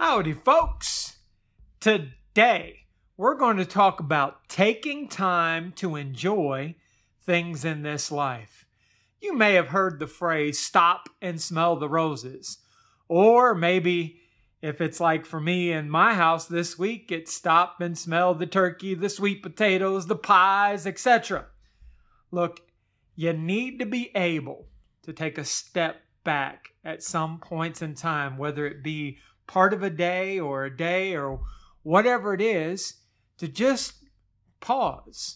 Howdy, folks. Today, we're going to talk about taking time to enjoy things in this life. You may have heard the phrase, stop and smell the roses. Or maybe, if it's like for me in my house this week, it's stop and smell the turkey, the sweet potatoes, the pies, etc. Look, you need to be able to take a step back at some points in time, whether it be part of a day or whatever it is, to just pause.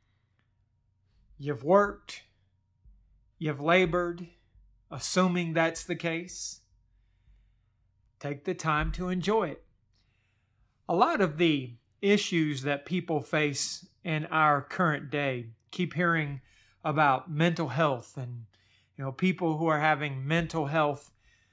You've worked, you've labored, assuming that's the case. Take the time to enjoy it. A lot of the issues that people face in our current day, keep hearing about mental health and people who are having mental health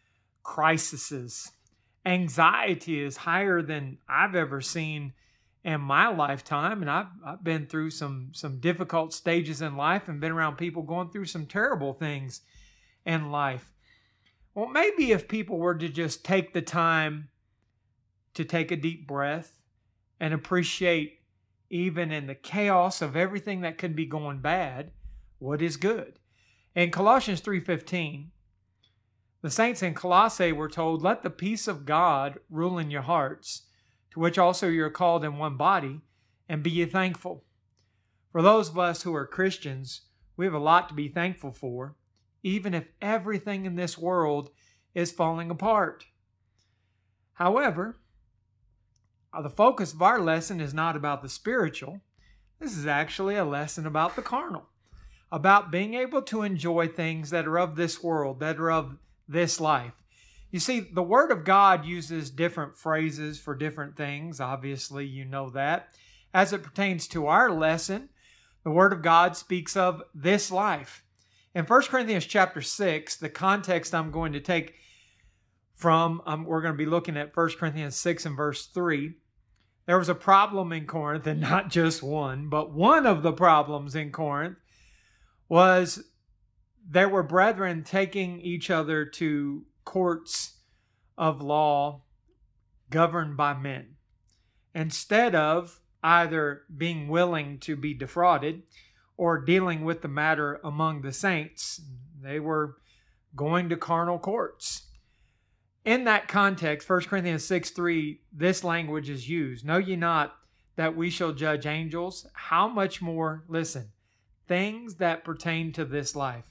crises. Anxiety is higher than I've ever seen in my lifetime, and I've been through some difficult stages in life and been around people going through some terrible things in life. Well, maybe if people were to just take the time to take a deep breath and appreciate, even in the chaos of everything that could be going bad, what is good. In Colossians 3:15, the saints in Colossae were told, "Let the peace of God rule in your hearts, to which also you are called in one body, and be ye thankful." For those of us who are Christians, we have a lot to be thankful for, even if everything in this world is falling apart. However, the focus of our lesson is not about the spiritual. This is actually a lesson about the carnal, about being able to enjoy things that are of this world, that are of this life. You see, the Word of God uses different phrases for different things. Obviously, you know that. As it pertains to our lesson, the Word of God speaks of this life. In 1 Corinthians chapter 6, the context I'm going to take from, we're going to be looking at 1 Corinthians 6 and verse 3. There was a problem in Corinth, and not just one, but one of the problems in Corinth was there were brethren taking each other to courts of law governed by men, instead of either being willing to be defrauded or dealing with the matter among the saints. They were going to carnal courts. In that context, 1 Corinthians 6:3, this language is used. Know ye not that we shall judge angels? How much more, listen, things that pertain to this life.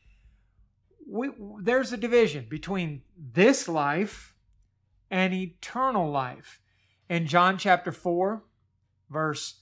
There's a division between this life and eternal life. In John chapter 4, verse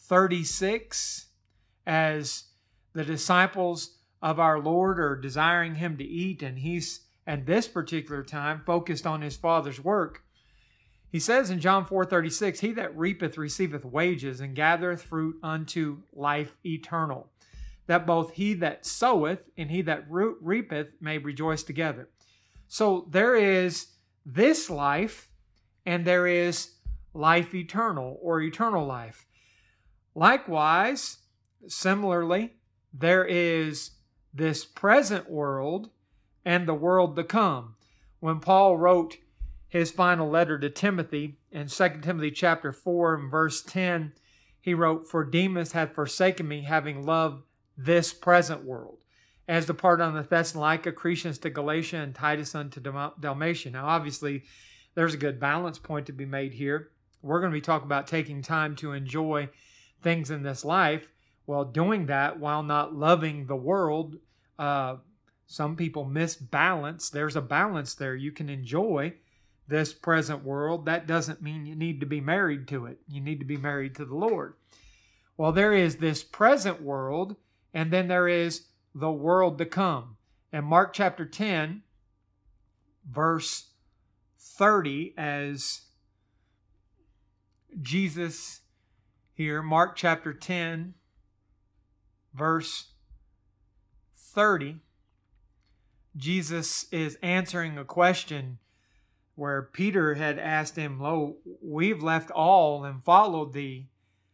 36, as the disciples of our Lord are desiring him to eat, and he's at this particular time focused on his Father's work, he says in John 4:36, "He that reapeth receiveth wages, and gathereth fruit unto life eternal, that both he that soweth and he that reapeth may rejoice together." So there is this life, and there is life eternal, or eternal life. Likewise, similarly, there is this present world and the world to come. When Paul wrote his final letter to Timothy in 2 Timothy chapter 4 and verse 10, he wrote, "For Demas hath forsaken me, having loved this present world, as departed on the Thessalonica, Crescens to Galatia, and Titus unto Dalmatia." Now, obviously, there's a good balance point to be made here. We're going to be talking about taking time to enjoy things in this life, while doing that, while not loving the world. Some people miss balance. There's a balance there. You can enjoy this present world. That doesn't mean you need to be married to it. You need to be married to the Lord. Well, there is this present world, and then there is the world to come. In Mark chapter 10, verse 30, as Jesus here, Mark chapter 10, verse 30, Jesus is answering a question where Peter had asked him, "Lo, we've left all and followed thee.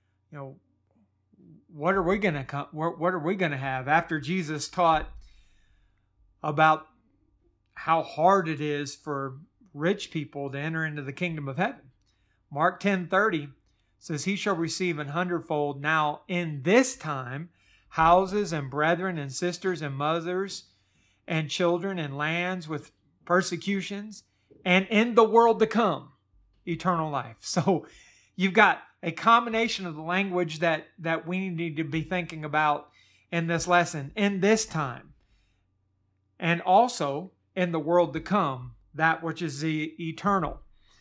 What are we going to have?" After Jesus taught about how hard it is for rich people to enter into the kingdom of heaven. Mark 10:30 says, he shall receive 100-fold now in this time houses and brethren and sisters and mothers and children and lands with persecutions, and in the world to come, eternal life. So you've got a combination of the language that we need to be thinking about in this lesson, in this time, and also in the world to come, that which is the eternal.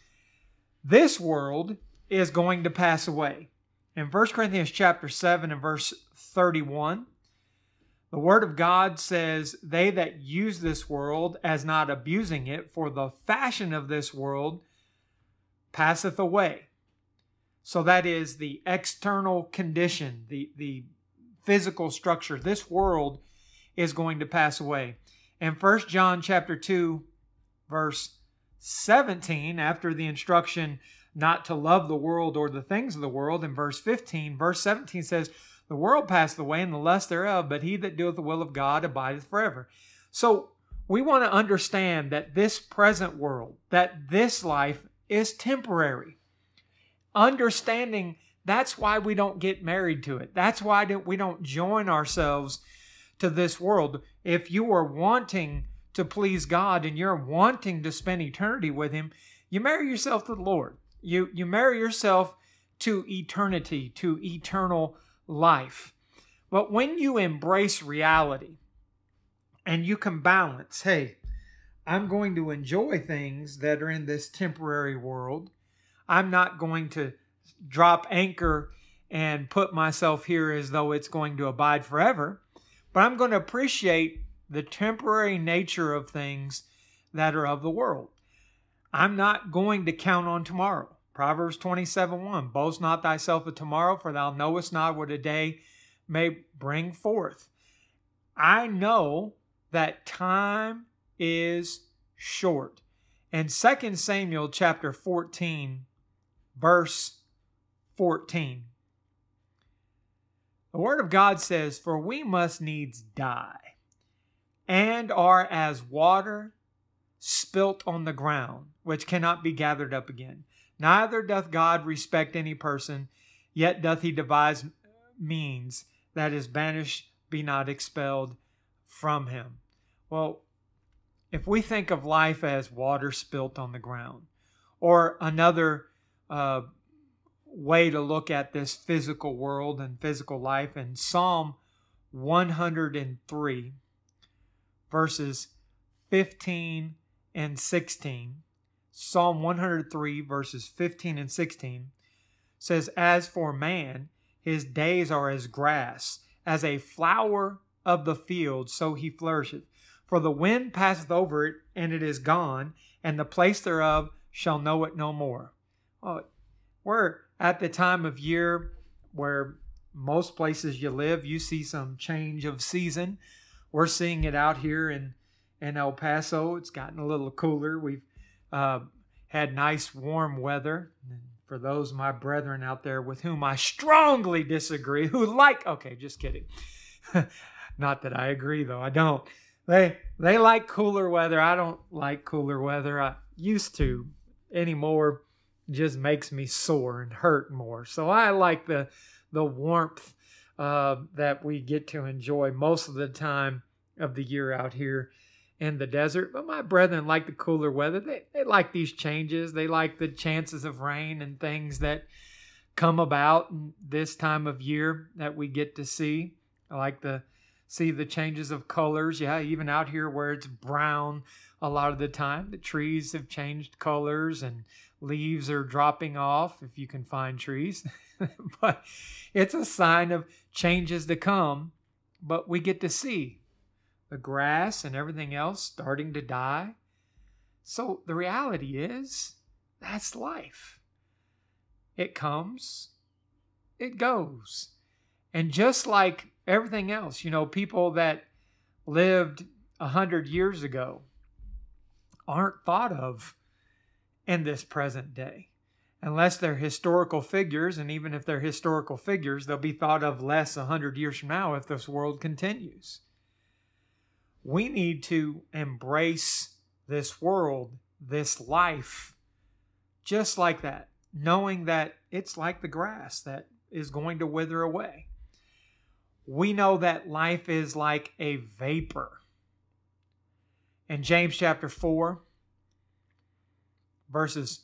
This world is going to pass away. In 1 Corinthians chapter 7 and verse 31, the Word of God says, they that use this world as not abusing it, for the fashion of this world passeth away. So that is the external condition, the physical structure. This world is going to pass away. In 1 John chapter 2, verse 17, after the instruction not to love the world or the things of the world, in verse 17 says, the world passeth away and the lust thereof, but he that doeth the will of God abideth forever. So we want to understand that this present world, that this life is temporary. Understanding that's why we don't get married to it. That's why we don't join ourselves to this world. If you are wanting to please God and you're wanting to spend eternity with Him, you marry yourself to the Lord. You marry yourself to eternity, to eternal life. But when you embrace reality and you can balance, hey, I'm going to enjoy things that are in this temporary world. I'm not going to drop anchor and put myself here as though it's going to abide forever, but I'm going to appreciate the temporary nature of things that are of the world. I'm not going to count on tomorrow. Proverbs 27:1, boast not thyself of tomorrow, for thou knowest not what a day may bring forth. I know that time is short. In 2 Samuel chapter 14, verse 14, the Word of God says, for we must needs die, and are as water spilt on the ground, which cannot be gathered up again. Neither doth God respect any person, yet doth He devise means that his banished be not expelled from him. Well, if we think of life as water spilt on the ground, or another way to look at this physical world and physical life, in Psalm 103, verses 15 and 16, Psalm 103, verses 15 and 16, says, as for man, his days are as grass, as a flower of the field, so he flourisheth. For the wind passeth over it, and it is gone, and the place thereof shall know it no more. Well, we're at the time of year where most places you live, you see some change of season. We're seeing it out here in El Paso. It's gotten a little cooler. We've had nice warm weather. And for those of my brethren out there with whom I strongly disagree, okay, just kidding. Not that I agree, though. I don't. They like cooler weather. I don't like cooler weather. I used to. Anymore just makes me sore and hurt more. So I like the warmth that we get to enjoy most of the time of the year out here in the desert. But my brethren like the cooler weather. They like these changes. They like the chances of rain and things that come about in this time of year that we get to see. I like to see the changes of colors. Yeah, even out here where it's brown a lot of the time, the trees have changed colors and leaves are dropping off, if you can find trees. But it's a sign of changes to come. But we get to see the grass and everything else starting to die. So the reality is, that's life. It comes, it goes. And just like everything else, people that lived 100 years ago aren't thought of in this present day. Unless they're historical figures, and even if they're historical figures, they'll be thought of less 100 years from now if this world continues. We need to embrace this world this life just like that, knowing that it's like the grass that is going to wither away. We know that life is like a vapor. In James chapter 4, verses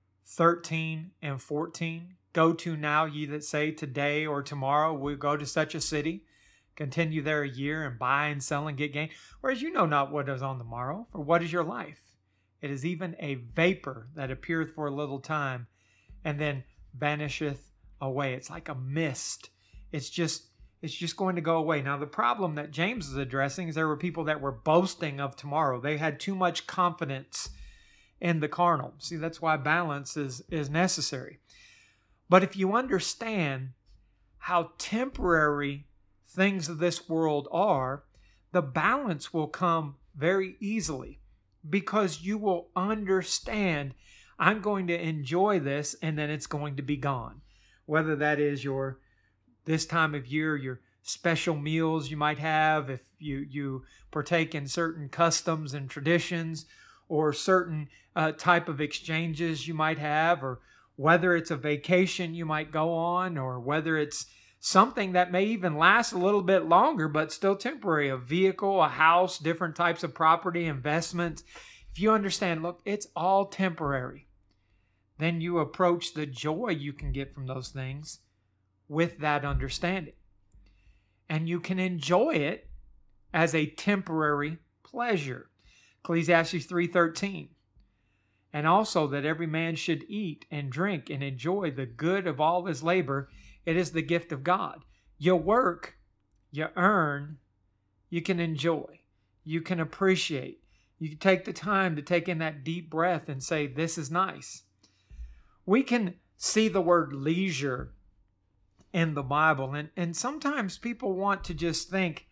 13 and 14, go to now, ye that say today or tomorrow we'll go to such a city, continue there a year, and buy and sell and get gain. Whereas you know not what is on the morrow, for what is your life? It is even a vapor that appeareth for a little time, and then vanisheth away. It's like a mist. It's just going to go away. Now, the problem that James is addressing is there were people that were boasting of tomorrow. They had too much confidence in the carnal. See, that's why balance is necessary. But if you understand how temporary things of this world are, the balance will come very easily because you will understand, I'm going to enjoy this and then it's going to be gone. Whether that is this time of year, your special meals you might have, if you partake in certain customs and traditions, or certain type of exchanges you might have, or whether it's a vacation you might go on, or whether it's something that may even last a little bit longer but still temporary, a vehicle, a house, different types of property, investments. If you understand, look, it's all temporary, then you approach the joy you can get from those things with that understanding. And you can enjoy it as a temporary pleasure. Ecclesiastes 3:13. And also that every man should eat and drink and enjoy the good of all his labor. It is the gift of God. You work, you earn, you can enjoy, you can appreciate. You can take the time to take in that deep breath and say, this is nice. We can see the word leisure in the Bible. And sometimes people want to just think,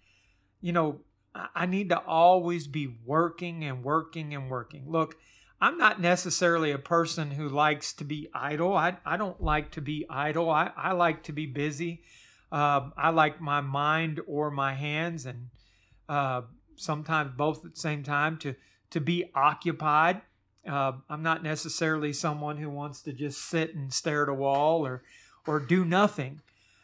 I need to always be working and working and working. Look, I'm not necessarily a person who likes to be idle. I don't like to be idle. I like to be busy. I like my mind or my hands, and sometimes both at the same time, to be occupied. I'm not necessarily someone who wants to just sit and stare at a wall or do nothing.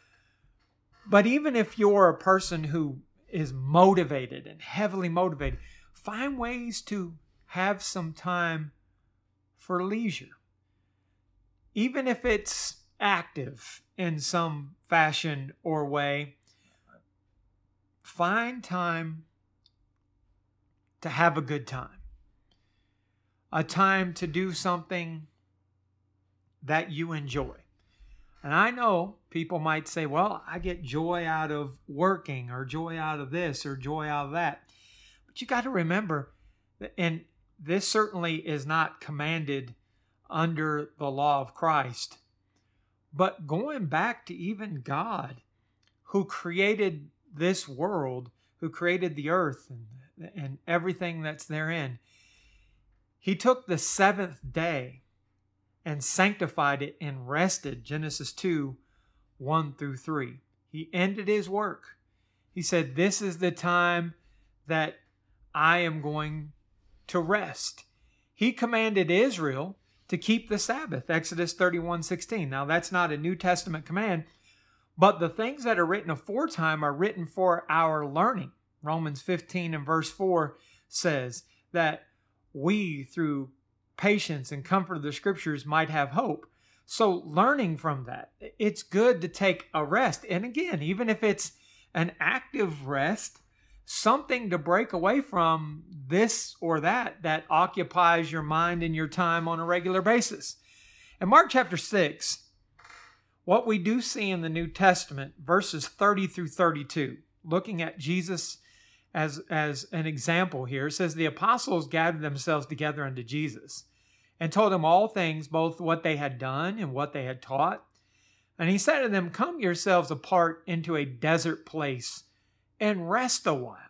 But even if you're a person who is motivated and heavily motivated, find ways to have some time for leisure. Even if it's active in some fashion or way, find time to have a good time. A time to do something that you enjoy. And I know people might say, well, I get joy out of working, or joy out of this, or joy out of that. But you got to remember, and this certainly is not commanded under the law of Christ, but going back to even God, who created this world, who created the earth and everything that's therein, He took the seventh day and sanctified it and rested. Genesis 2:1-3. He ended His work. He said, this is the time that I am going to rest. He commanded Israel to keep the Sabbath, Exodus 31:16. Now, that's not a New Testament command, but the things that are written aforetime are written for our learning. Romans 15 and verse 4 says that we, through patience and comfort of the Scriptures, might have hope. So learning from that, it's good to take a rest. And again, even if it's an active rest, something to break away from this or that occupies your mind and your time on a regular basis. In Mark chapter 6, what we do see in the New Testament, verses 30-32, looking at Jesus as an example here, it says, the apostles gathered themselves together unto Jesus and told him all things, both what they had done and what they had taught. And he said to them, come yourselves apart into a desert place and rest a while.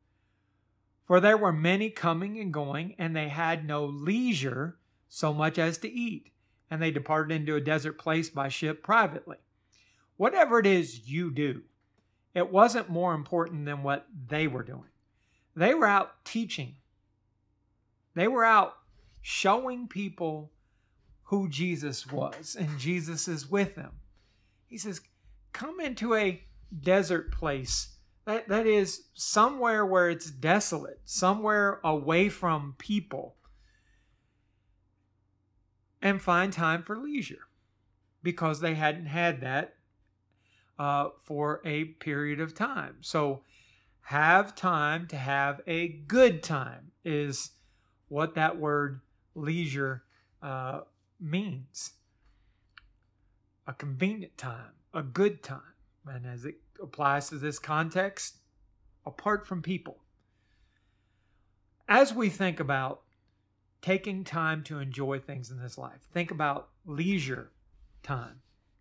For there were many coming and going, and they had no leisure so much as to eat. And they departed into a desert place by ship privately. Whatever it is you do, it wasn't more important than what they were doing. They were out teaching. They were out showing people who Jesus was, and Jesus is with them. He says, come into a desert place. That is somewhere where it's desolate, somewhere away from people, and find time for leisure, because they hadn't had that for a period of time. So have time to have a good time is what that word leisure means. A convenient time, a good time. And as it applies to this context, apart from people. As we think about taking time to enjoy things in this life, think about leisure time.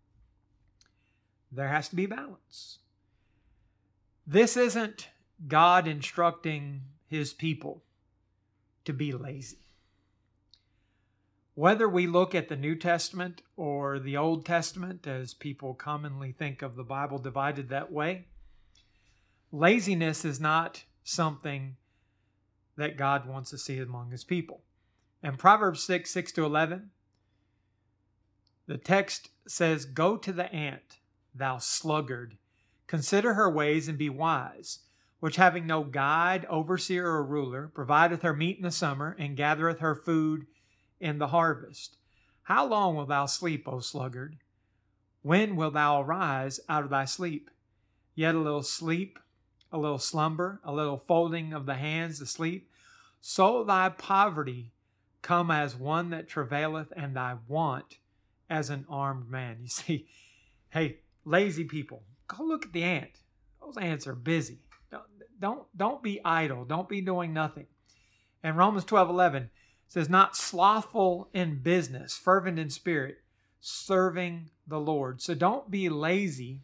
There has to be balance. This isn't God instructing his people to be lazy. Whether we look at the New Testament or the Old Testament, as people commonly think of the Bible divided that way, laziness is not something that God wants to see among his people. In Proverbs 6:6-11, the text says, "Go to the ant, thou sluggard, consider her ways and be wise, which having no guide, overseer, or ruler, provideth her meat in the summer, and gathereth her food in the harvest. How long wilt thou sleep, O sluggard? When wilt thou arise out of thy sleep? Yet a little sleep, a little slumber, a little folding of the hands to sleep, so thy poverty come as one that travaileth, and thy want as an armed man." You see, hey, lazy people, go look at the ant. Those ants are busy. Don't be idle. Don't be doing nothing. And Romans 12:11 says, "Not slothful in business, fervent in spirit, serving the Lord." So don't be lazy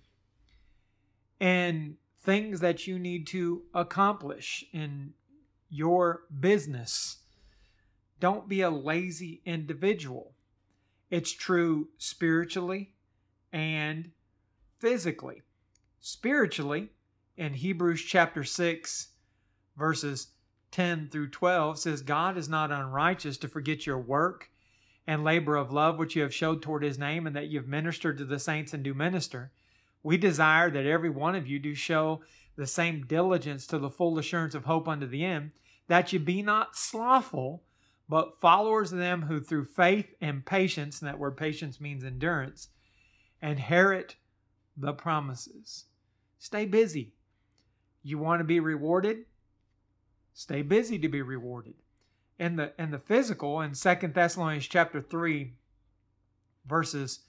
in things that you need to accomplish in your business. Don't be a lazy individual. It's true spiritually and physically. Spiritually, in Hebrews chapter 6, verses 10-12 says, "God is not unrighteous to forget your work and labor of love which you have showed toward his name, and that you have ministered to the saints and do minister. We desire that every one of you do show the same diligence to the full assurance of hope unto the end, that you be not slothful, but followers of them who through faith and patience," and that word patience means endurance, "inherit the promises." Stay busy. You want to be rewarded? Stay busy to be rewarded. In the physical, in 2 Thessalonians chapter 3, verses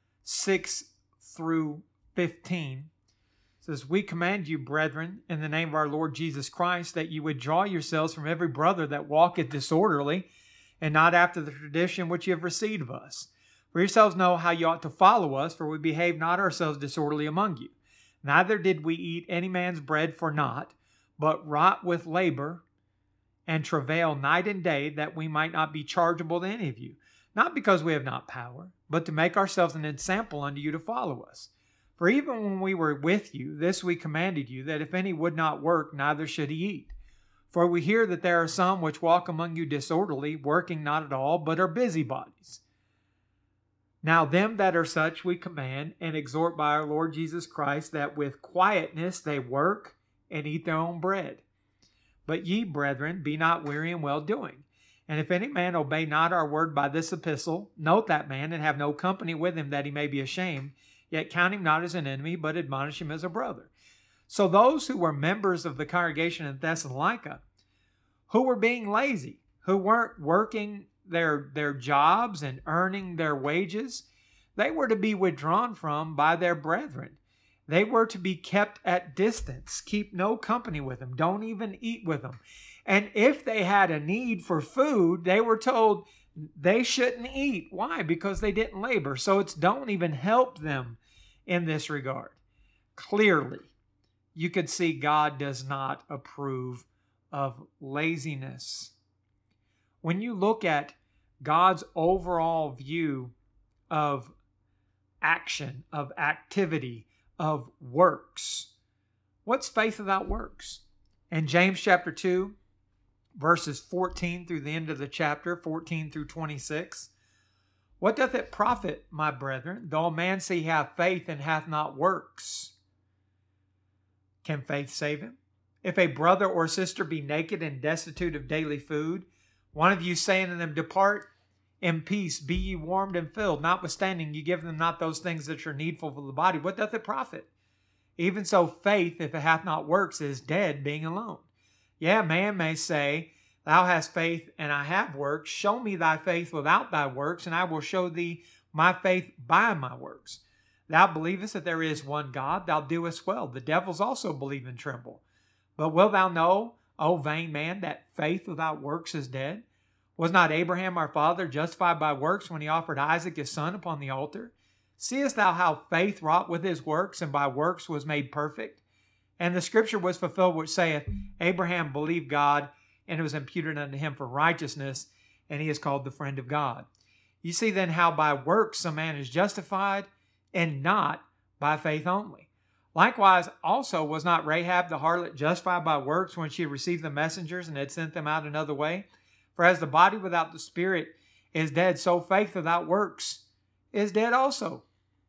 6-15, says, "We command you, brethren, in the name of our Lord Jesus Christ, that you withdraw yourselves from every brother that walketh disorderly, and not after the tradition which you have received of us. For yourselves know how you ought to follow us, for we behave not ourselves disorderly among you. Neither did we eat any man's bread for naught, but wrought with labor and travail night and day, that we might not be chargeable to any of you. Not because we have not power, but to make ourselves an ensample unto you to follow us. For even when we were with you, this we commanded you, that if any would not work, neither should he eat. For we hear that there are some which walk among you disorderly, working not at all, but are busybodies. Now them that are such we command and exhort by our Lord Jesus Christ, that with quietness they work and eat their own bread. But ye, brethren, be not weary in well-doing. And if any man obey not our word by this epistle, note that man, and have no company with him, that he may be ashamed, yet count him not as an enemy, but admonish him as a brother." So those who were members of the congregation in Thessalonica, who were being lazy, who weren't working their jobs and earning their wages, they were to be withdrawn from by their brethren. They were to be kept at distance. Keep no company with them. Don't even eat with them. And if they had a need for food, they were told they shouldn't eat. Why? Because they didn't labor. So it's don't even help them in this regard. Clearly, you could see God does not approve of laziness. When you look at God's overall view of action, of activity, of works, what's faith without works? In James chapter 2, verses 14 through the end of the chapter, 14 through 26. What doth it profit, my brethren, though a man say he have faith and hath not works? Can faith save him? If a brother or sister be naked and destitute of daily food, one of you saying to them, depart in peace, be ye warmed and filled, notwithstanding you give them not those things that are needful for the body, what doth it profit? Even so faith, if it hath not works, is dead, being alone. Yeah, man may say, thou hast faith and I have works. Show me thy faith without thy works, and I will show thee my faith by my works. Thou believest that there is one God, thou doest well. The devils also believe and tremble. But wilt thou know, O vain man, that faith without works is dead? Was not Abraham our father justified by works when he offered Isaac his son upon the altar? Seest thou how faith wrought with his works, and by works was made perfect? And the scripture was fulfilled which saith, Abraham believed God, and it was imputed unto him for righteousness, and he is called the friend of God. You see then how by works a man is justified, and not by faith only. Likewise also was not Rahab the harlot justified by works when she received the messengers and had sent them out another way? For as the body without the spirit is dead, so faith without works is dead also.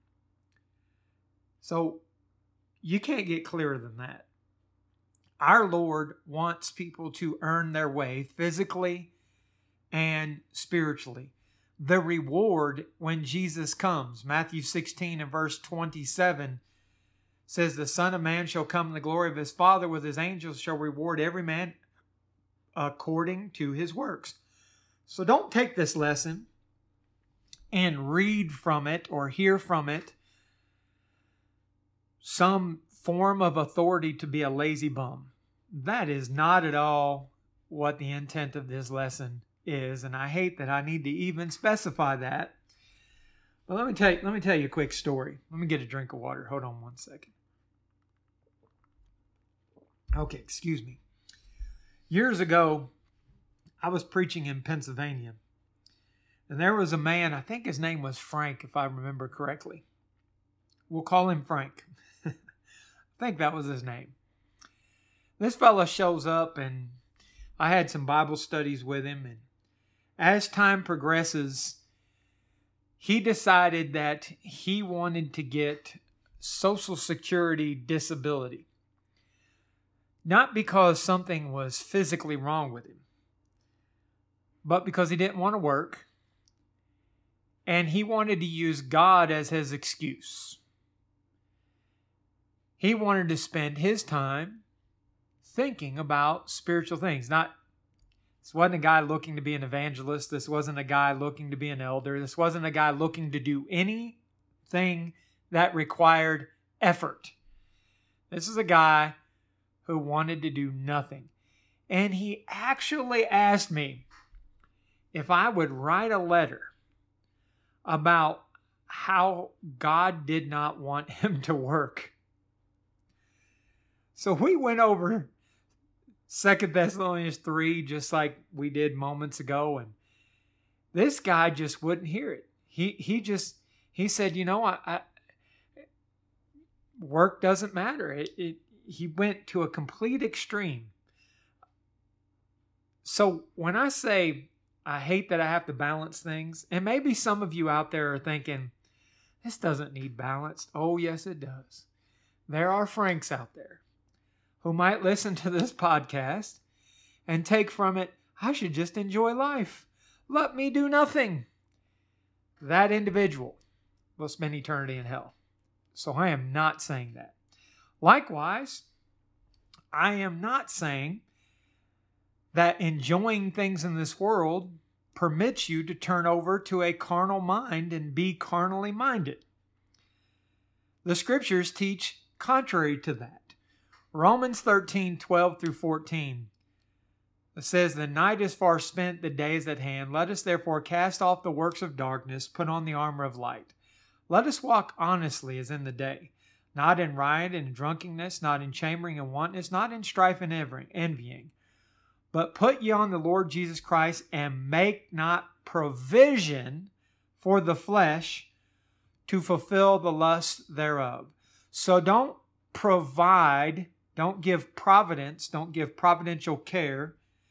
So you can't get clearer than that. Our Lord wants people to earn their way physically and spiritually. The reward when Jesus comes, Matthew 16 and verse 27 says, the Son of Man shall come in the glory of his Father with his angels, shall reward every man according to his works. So don't take this lesson and read from it or hear from it some form of authority to be a lazy bum. That is not at all what the intent of this lesson is, and I hate that I need to even specify that. But let me tell you a quick story. Let me get a drink of water. Hold on one second. Okay, excuse me. Years ago, I was preaching in Pennsylvania, and there was a man, I think his name was Frank, if I remember correctly. We'll call him Frank. I think that was his name. This fellow shows up, and I had some Bible studies with him, and as time progresses, he decided that he wanted to get Social Security disability. Not because something was physically wrong with him, but because he didn't want to work, and he wanted to use God as his excuse. He wanted to spend his time thinking about spiritual things. This wasn't a guy looking to be an evangelist. This wasn't a guy looking to be an elder. This wasn't a guy looking to do anything that required effort. This is a guy who wanted to do nothing. And he actually asked me if I would write a letter about how God did not want him to work. So we went over 2 Thessalonians 3 just like we did moments ago, and this guy just wouldn't hear it. He said, I work doesn't matter. He went to a complete extreme. So when I say I hate that I have to balance things, and maybe some of you out there are thinking, this doesn't need balanced. Oh, yes, it does. There are Franks out there who might listen to this podcast and take from it, I should just enjoy life. Let me do nothing. That individual will spend eternity in hell. So I am not saying that. Likewise, I am not saying that enjoying things in this world permits you to turn over to a carnal mind and be carnally minded. The scriptures teach contrary to that. Romans 13, 12 through 14. It says, the night is far spent, the day is at hand. Let us therefore cast off the works of darkness, put on the armor of light. Let us walk honestly as in the day, not in riot and drunkenness, not in chambering and wantonness, not in strife and envying. But put ye on the Lord Jesus Christ, and make not provision for the flesh to fulfill the lust thereof. So don't give providential care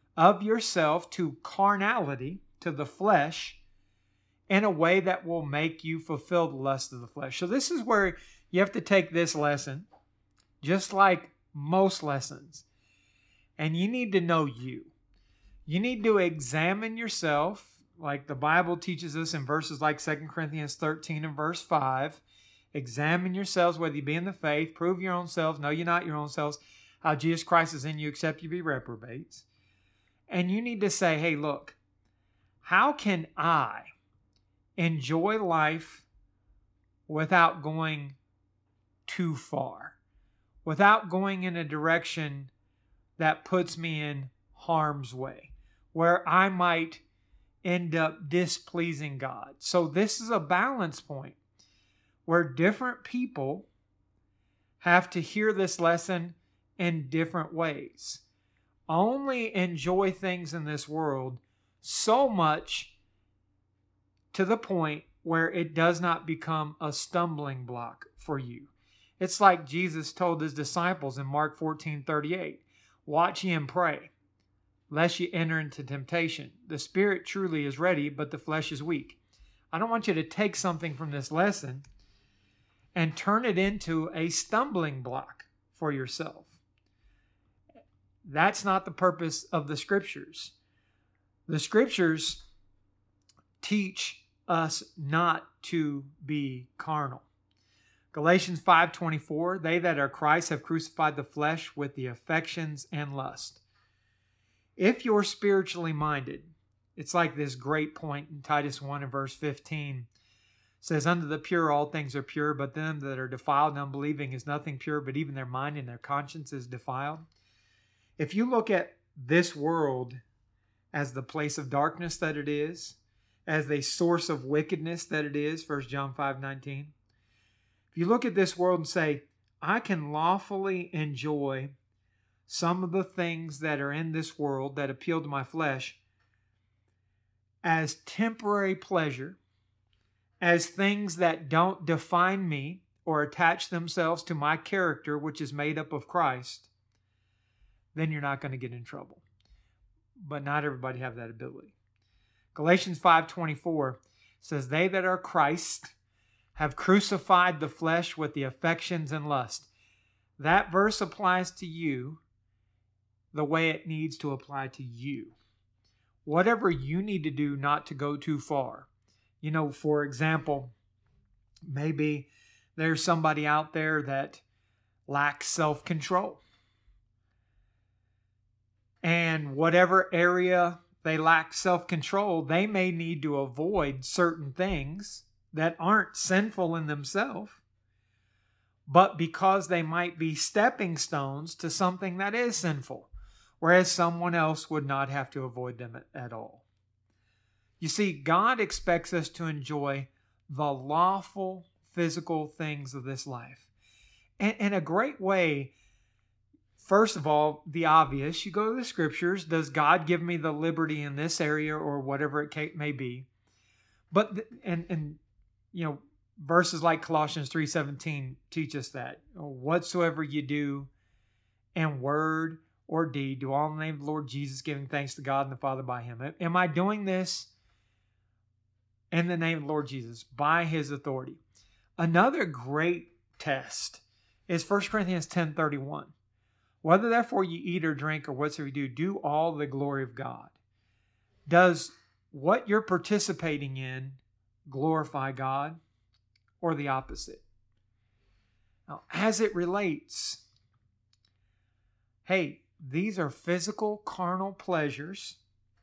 of yourself to carnality, to the flesh, in a way that will make you fulfill the lust of the flesh. So this is where you have to take this lesson, just like most lessons, and you need to know you. You need to examine yourself, like the Bible teaches us in verses like 2 Corinthians 13 and verse 5. Examine yourselves whether you be in the faith, prove your own selves, know you not your own selves, how Jesus Christ is in you, except you be reprobates. And you need to say, hey, look, how can I enjoy life without going too far, without going in a direction that puts me in harm's way, where I might end up displeasing God? So this is a balance point where different people have to hear this lesson in different ways. Only enjoy things in this world so much to the point where it does not become a stumbling block for you. It's like Jesus told his disciples in Mark 14:38, watch ye and pray, lest ye enter into temptation. The spirit truly is ready, but the flesh is weak. I don't want you to take something from this lesson and turn it into a stumbling block for yourself. That's not the purpose of the Scriptures. The Scriptures teach us not to be carnal. Galatians 5:24, they that are Christ have crucified the flesh with the affections and lust. If you're spiritually minded, it's like this great point in Titus 1 and verse 15. Says, unto the pure all things are pure, but them that are defiled and unbelieving is nothing pure, but even their mind and their conscience is defiled. If you look at this world as the place of darkness that it is, as the source of wickedness that it is, 1 John 5:19. If you look at this world and say, I can lawfully enjoy some of the things that are in this world that appeal to my flesh as temporary pleasure, as things that don't define me or attach themselves to my character, which is made up of Christ, then you're not going to get in trouble. But not everybody have that ability. Galatians 5:24 says, they that are Christ have crucified the flesh with the affections and lust. That verse applies to you the way it needs to apply to you. Whatever you need to do not to go too far. You know, for example, maybe there's somebody out there that lacks self-control. And whatever area they lack self-control, they may need to avoid certain things that aren't sinful in themselves, but because they might be stepping stones to something that is sinful, whereas someone else would not have to avoid them at all. You see, God expects us to enjoy the lawful physical things of this life. And in a great way, first of all, the obvious, you go to the Scriptures. Does God give me the liberty in this area or whatever it may be? But, and you know, verses like Colossians 3:17 teach us that. Whatsoever you do in word or deed, do all in the name of the Lord Jesus, giving thanks to God and the Father by Him. Am I doing this in the name of the Lord Jesus, by His authority? Another great test is 1 Corinthians 10:31. Whether therefore you eat or drink or whatsoever you do all the glory of God. Does what you're participating in glorify God or the opposite? Now, as it relates, hey, these are physical, carnal pleasures.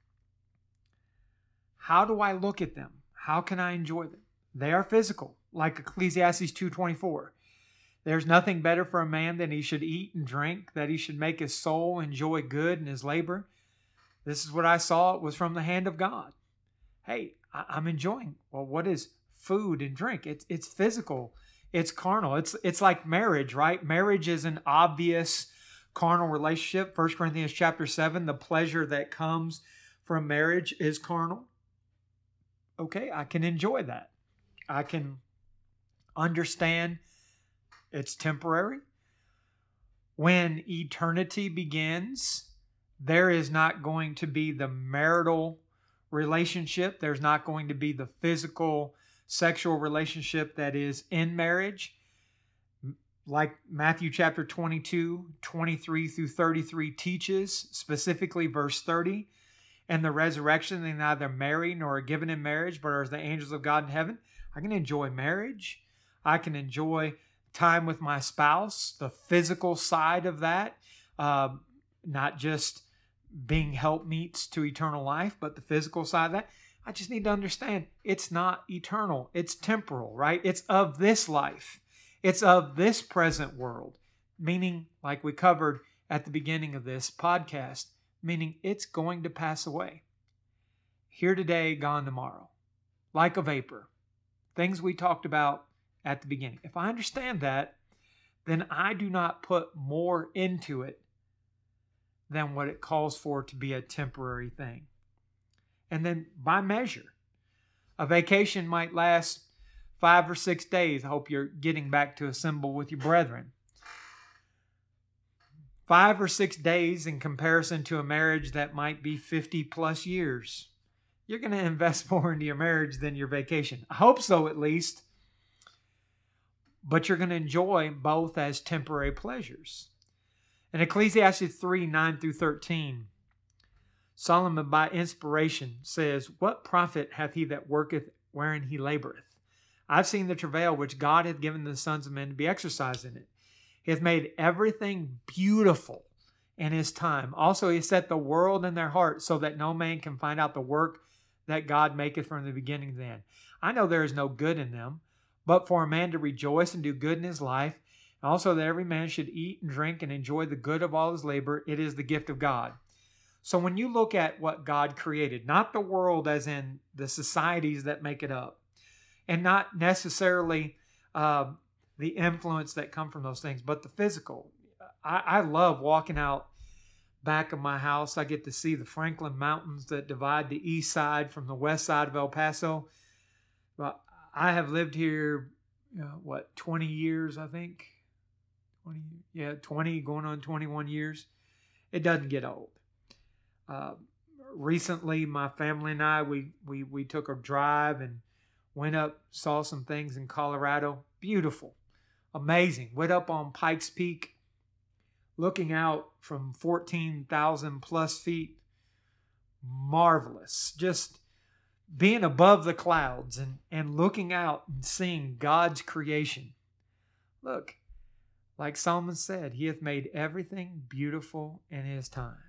How do I look at them? How can I enjoy them? They are physical, like Ecclesiastes 2:24. There's nothing better for a man than he should eat and drink, that he should make his soul enjoy good in his labor. This is what I saw. It was from the hand of God. Hey, I'm enjoying. Well, what is food and drink? It's physical. It's carnal. It's like marriage, right? Marriage is an obvious carnal relationship. 1 Corinthians chapter 7, the pleasure that comes from marriage is carnal. Okay, I can enjoy that. I can understand it's temporary. When eternity begins, There is not going to be the marital relationship. There's not going to be the physical, sexual relationship that is in marriage. Like Matthew chapter 22, 23 through 33 teaches, specifically verse 30, and the resurrection, they neither marry nor are given in marriage, but are as the angels of God in heaven. I can enjoy marriage. I can enjoy time with my spouse, the physical side of that, not just being helpmeets to eternal life, but the physical side of that. I just need to understand it's not eternal. It's temporal, right? It's of this life. It's of this present world, meaning, like we covered at the beginning of this podcast, meaning it's going to pass away. Here today, gone tomorrow, like a vapor. Things we talked about at the beginning. If I understand that, then I do not put more into it than what it calls for to be a temporary thing. And then by measure, a vacation might last 5 or 6 days. I hope you're getting back to assemble with your brethren. 5 or 6 days in comparison to a marriage that might be 50 plus years. You're going to invest more into your marriage than your vacation. I hope so, at least. But you're going to enjoy both as temporary pleasures. In Ecclesiastes 3, 9 through 13, Solomon by inspiration says, "What profit hath he that worketh wherein he laboreth? I've seen the travail which God hath given the sons of men to be exercised in it. He hath made everything beautiful in his time. Also he has set the world in their heart, so that no man can find out the work that God maketh from the beginning to the end. I know there is no good in them, but for a man to rejoice and do good in his life, and also that every man should eat and drink and enjoy the good of all his labor, it is the gift of God." So when you look at what God created, not the world as in the societies that make it up, and not necessarily the influence that come from those things, but the physical. I love walking out back of my house. I get to see the Franklin Mountains that divide the east side from the west side of El Paso. Well, I have lived here, 20 years, I think. 20 going on 21 years. It doesn't get old. Recently, my family and I, we took a drive and went up, saw some things in Colorado. Beautiful. Amazing. Went up on Pikes Peak, looking out from 14,000 plus feet. Marvelous. Just being above the clouds and looking out and seeing God's creation. Look, like Solomon said, he hath made everything beautiful in his time.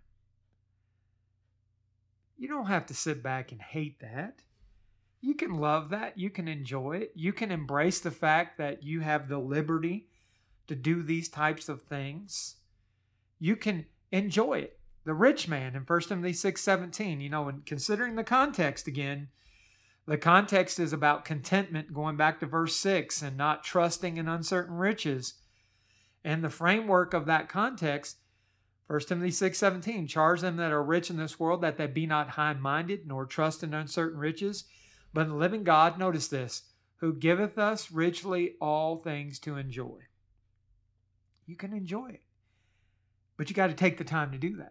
You don't have to sit back and hate that. You can love that. You can enjoy it. You can embrace the fact that you have the liberty to do these types of things. You can enjoy it. The rich man in 1 Timothy 6:17, and considering the context again, the context is about contentment, going back to verse 6, and not trusting in uncertain riches. And the framework of that context, 1 Timothy 6:17, "Charge them that are rich in this world that they be not high-minded, nor trust in uncertain riches, but in the living God," notice this, "who giveth us richly all things to enjoy." You can enjoy it, but you got to take the time to do that.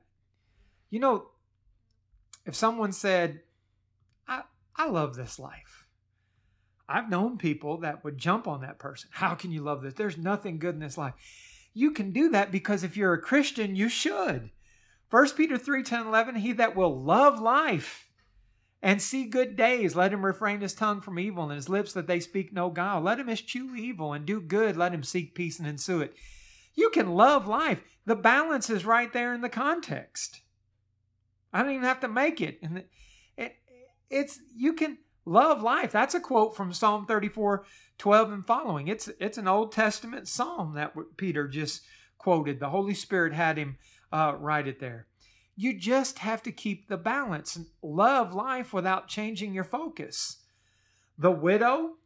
If someone said, I love this life, I've known people that would jump on that person. How can you love this? There's nothing good in this life. You can do that because if you're a Christian, you should. 1 Peter 3, 10, 11, "He that will love life and see good days, let him refrain his tongue from evil and his lips that they speak no guile. Let him eschew evil and do good. Let him seek peace and ensue it." You can love life. The balance is right there in the context. I don't even have to make it. And you can love life. That's a quote from Psalm 34, 12 and following. It's an Old Testament psalm that Peter just quoted. The Holy Spirit had him write it there. You just have to keep the balance and love life without changing your focus. The widow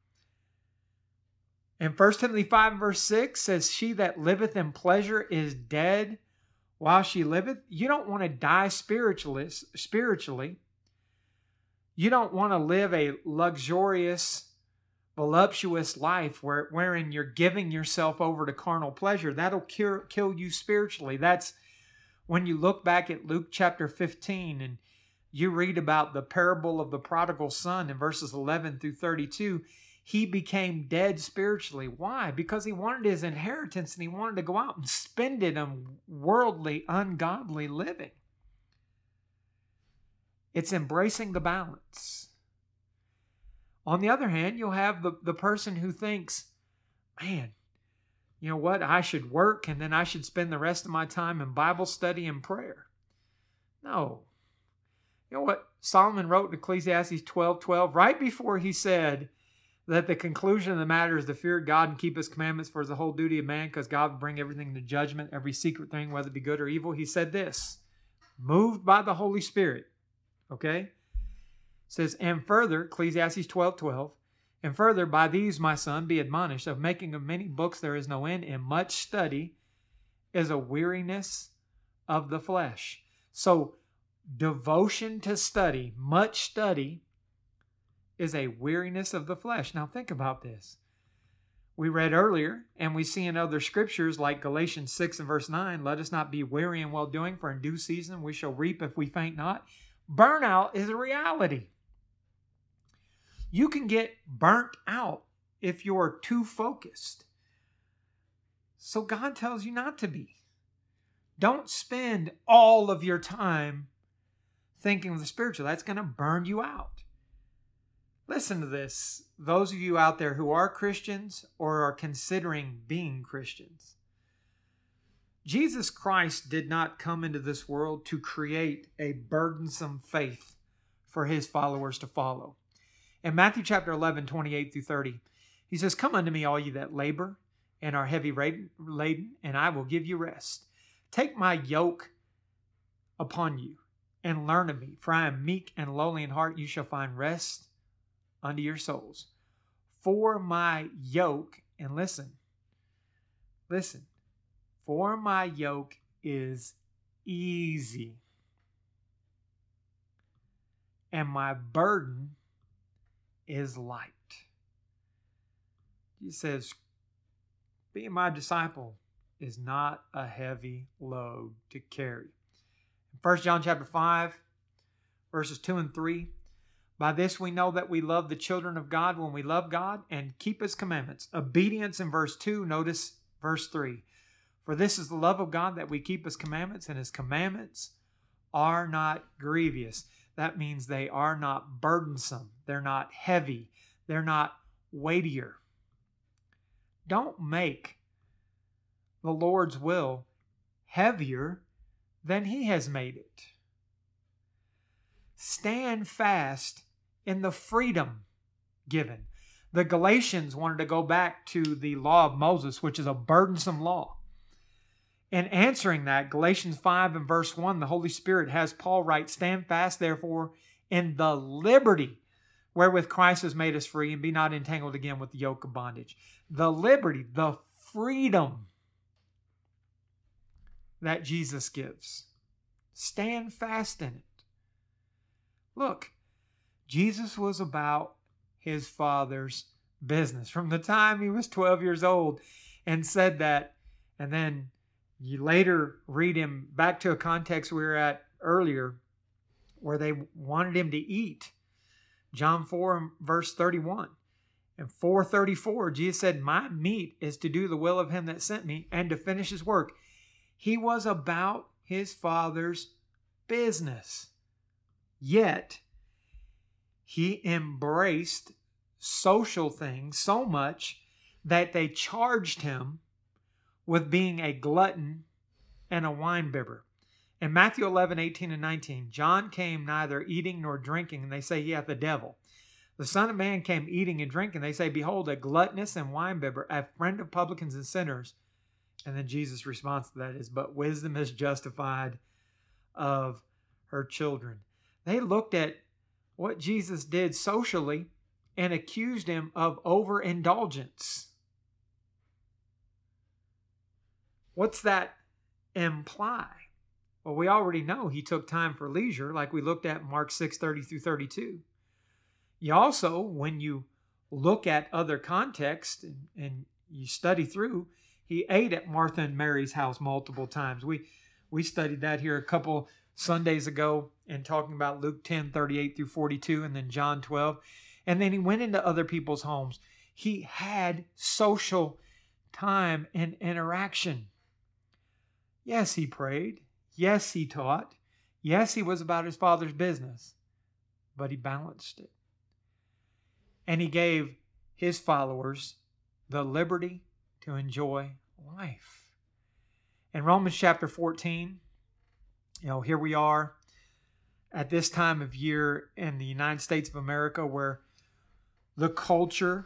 in 1 Timothy 5 verse 6 says, "She that liveth in pleasure is dead while she liveth." You don't want to die spiritually. You don't want to live a luxurious, voluptuous life wherein you're giving yourself over to carnal pleasure. That'll kill you spiritually. That's When you look back at Luke chapter 15 and you read about the parable of the prodigal son in verses 11 through 32, he became dead spiritually. Why? Because he wanted his inheritance and he wanted to go out and spend it on worldly, ungodly living. It's embracing the balance. On the other hand, you'll have the person who thinks, man, you know what? I should work and then I should spend the rest of my time in Bible study and prayer. No. You know what Solomon wrote in Ecclesiastes 12:12, right before he said that the conclusion of the matter is to fear God and keep his commandments, for it's the whole duty of man, because God will bring everything to judgment, every secret thing, whether it be good or evil. He said this, moved by the Holy Spirit. Okay? It says, and further, Ecclesiastes 12:12, and further, by these, my son, be admonished, of making of many books there is no end, and much study is a weariness of the flesh. So, devotion to study, much study, is a weariness of the flesh. Now, think about this. We read earlier, and we see in other scriptures like Galatians 6 and verse 9, let us not be weary in well-doing, for in due season we shall reap if we faint not. Burnout is a reality. You can get burnt out if you're too focused. So God tells you not to be. Don't spend all of your time thinking of the spiritual. That's going to burn you out. Listen to this. Those of you out there who are Christians or are considering being Christians. Jesus Christ did not come into this world to create a burdensome faith for his followers to follow. In Matthew chapter 11, 28 through 30, he says, come unto me, all you that labor and are heavy laden, and I will give you rest. Take my yoke upon you and learn of me, for I am meek and lowly in heart. You shall find rest unto your souls. For my yoke, and listen, for my yoke is easy, and my burden is light. He says, being my disciple is not a heavy load to carry. 1 John chapter 5, verses 2 and 3. By this we know that we love the children of God when we love God and keep his commandments. Obedience in verse 2, notice verse 3. For this is the love of God, that we keep his commandments, and his commandments are not grievous. That means they are not burdensome. They're not heavy. They're not weightier. Don't make the Lord's will heavier than he has made it. Stand fast in the freedom given. The Galatians wanted to go back to the law of Moses, which is a burdensome law. In answering that, Galatians 5 and verse 1, the Holy Spirit has Paul write, stand fast, therefore, in the liberty wherewith Christ has made us free, and be not entangled again with the yoke of bondage. The liberty, the freedom that Jesus gives. Stand fast in it. Look, Jesus was about his Father's business from the time he was 12 years old and said that, and then you later read him back to a context we were at earlier where they wanted him to eat. John 4 verse 31. And 4:34, Jesus said, my meat is to do the will of him that sent me and to finish his work. He was about his Father's business. Yet, he embraced social things so much that they charged him with being a glutton and a winebibber. In Matthew 11, 18 and 19, John came neither eating nor drinking, and they say he hath the devil. The Son of Man came eating and drinking. They say, behold, a gluttonous and winebibber, a friend of publicans and sinners. And then Jesus' response to that is, but wisdom is justified of her children. They looked at what Jesus did socially and accused him of overindulgence. What's that imply? Well, we already know he took time for leisure, like we looked at Mark 6:30 through 32. You also, when you look at other contexts and you study through, he ate at Martha and Mary's house multiple times. We studied that here a couple Sundays ago and talking about Luke 10:38 through 42 and then John 12. And then he went into other people's homes. He had social time and interaction. Yes, he prayed. Yes, he taught. Yes, he was about his Father's business. But he balanced it. And he gave his followers the liberty to enjoy life. In Romans chapter 14, here we are at this time of year in the United States of America where the culture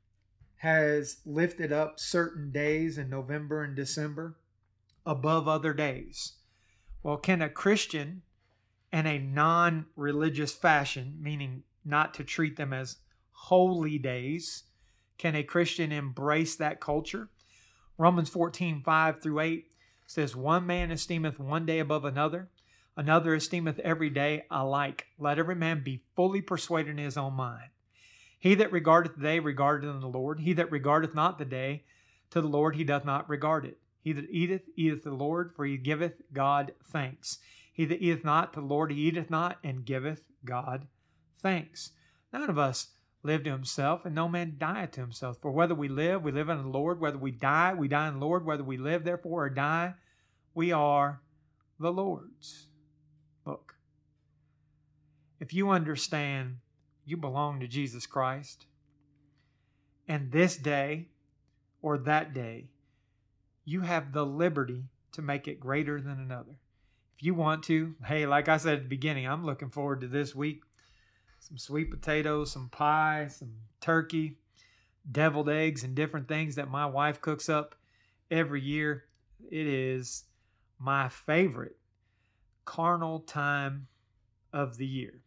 has lifted up certain days in November and December above other days. Well, can a Christian in a non-religious fashion, meaning not to treat them as holy days, can a Christian embrace that culture? Romans 14:5 through 8 says, "One man esteemeth one day above another, another esteemeth every day alike. Let every man be fully persuaded in his own mind. He that regardeth the day regardeth in the Lord. He that regardeth not the day to the Lord, he doth not regard it. He that eateth, eateth the Lord, for he giveth God thanks. He that eateth not to the Lord, he eateth not, and giveth God thanks." None of us live to himself, and no man dieth to himself. For whether we live in the Lord. Whether we die in the Lord. Whether we live, therefore, or die, we are the Lord's. Look, if you understand you belong to Jesus Christ, and this day or that day, you have the liberty to make it greater than another. If you want to, hey, like I said at the beginning, I'm looking forward to this week. Some sweet potatoes, some pie, some turkey, deviled eggs, and different things that my wife cooks up every year. It is my favorite carnal time of the year.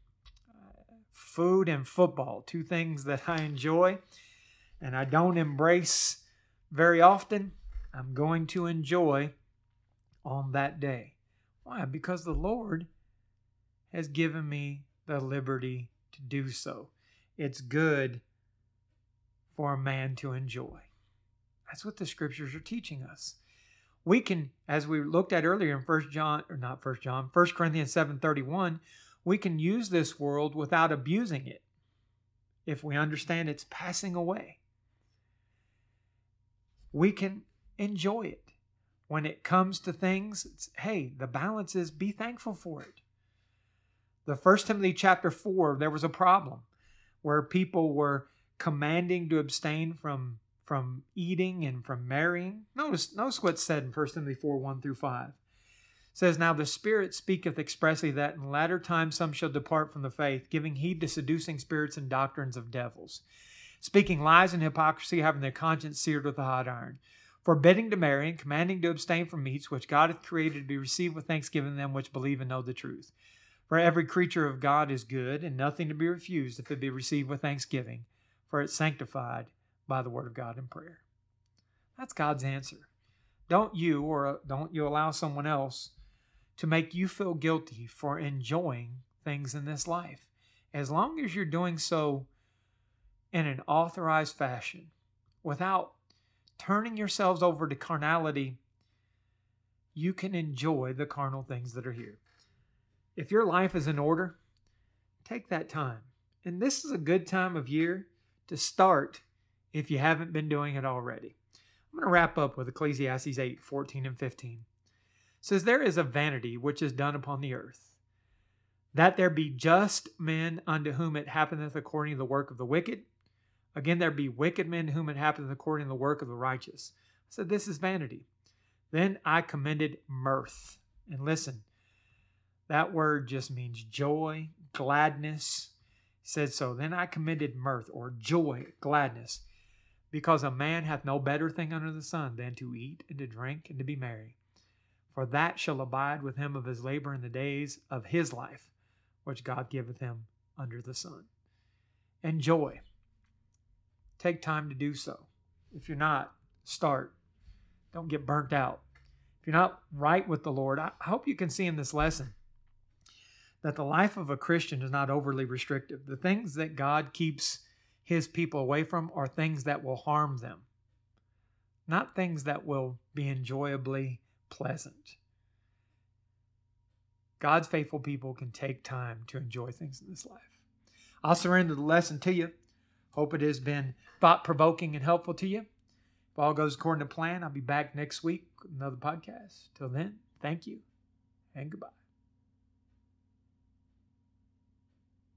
Food and football, two things that I enjoy and I don't embrace very often, I'm going to enjoy on that day. Why? Because the Lord has given me the liberty to do so. It's good for a man to enjoy. That's what the scriptures are teaching us. We can, as we looked at earlier in 1 Corinthians 7:31, we can use this world without abusing it if we understand it's passing away. We can enjoy it. When it comes to things, the balance is be thankful for it. The 1 Timothy chapter 4, there was a problem where people were commanding to abstain from eating and from marrying. Notice what's said in 1 Timothy 4, 1 through 5. It says, "Now the Spirit speaketh expressly that in latter times some shall depart from the faith, giving heed to seducing spirits and doctrines of devils, speaking lies and hypocrisy, having their conscience seared with a hot iron, forbidding to marry and commanding to abstain from meats which God hath created to be received with thanksgiving in them which believe and know the truth. For every creature of God is good, and nothing to be refused if it be received with thanksgiving, for it's sanctified by the word of God in prayer." That's God's answer. Don't you allow someone else to make you feel guilty for enjoying things in this life. As long as you're doing so in an authorized fashion, without turning yourselves over to carnality, you can enjoy the carnal things that are here. If your life is in order, take that time. And this is a good time of year to start if you haven't been doing it already. I'm going to wrap up with Ecclesiastes 8, 14 and 15. It says, "There is a vanity which is done upon the earth, that there be just men unto whom it happeneth according to the work of the wicked. Again, there be wicked men to whom it happeneth according to the work of the righteous." I said, this is vanity. "Then I commended mirth." And listen, that word just means joy, gladness. He said, "So then I commended mirth," or joy, gladness, "because a man hath no better thing under the sun than to eat and to drink and to be merry. For that shall abide with him of his labor in the days of his life, which God giveth him under the sun." Enjoy. Take time to do so. If you're not, start. Don't get burnt out. If you're not right with the Lord, I hope you can see in this lesson that the life of a Christian is not overly restrictive. The things that God keeps his people away from are things that will harm them, not things that will be enjoyably pleasant. God's faithful people can take time to enjoy things in this life. I'll surrender the lesson to you. Hope it has been thought-provoking and helpful to you. If all goes according to plan, I'll be back next week with another podcast. Till then, thank you and goodbye.